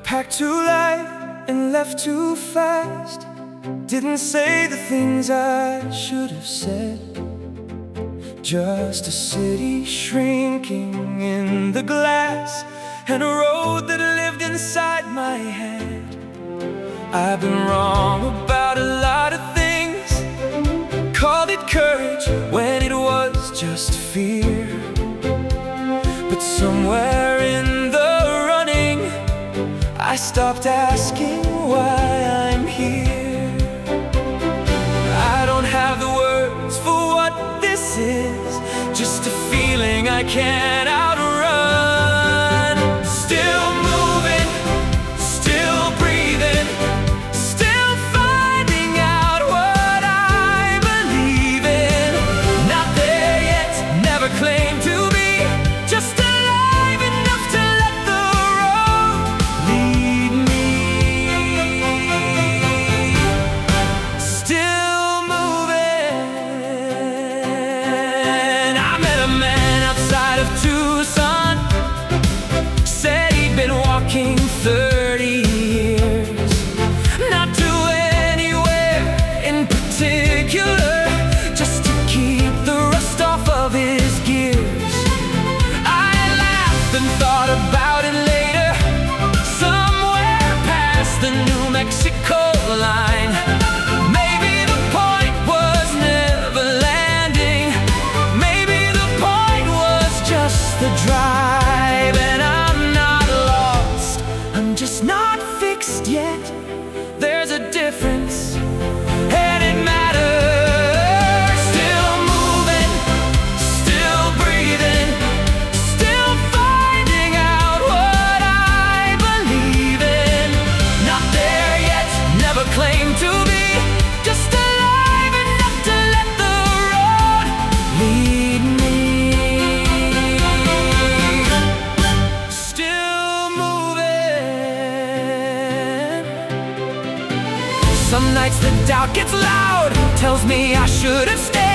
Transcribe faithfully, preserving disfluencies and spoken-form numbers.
Packed too light and left too fast. Didn't say the things I should have said. Just a city shrinking in the glass, and a road that lived inside my head. I've been wrong about a lot of things, called it courage when it was just fear. But somewhere in the running, I stopped asking why I'm here. I don't have the words for what this is, just a feeling I can't outrun. Still moving, still breathing, still finding out what I believe in. Not there yet, never claimed to be, just alive enough to let the road lead me. Still moving. I met a man outside of Tucson, said he'd been walking thirty years, not to anywhere in particular, just to keep the rust off of his gears. I laughed and thought about it later, somewhere past the New Mexico line. Maybe the point was never landing, maybe the point was just the drive. And I'm not lost, I'm just not fixed yet. There's a difference, and it matters. Still moving, still breathing, still finding out what I believe in. Not there yet, never claimed to be, just alive enough to let the road lead me. Still moving. Some nights the doubt gets loud, tells me I should have stayed.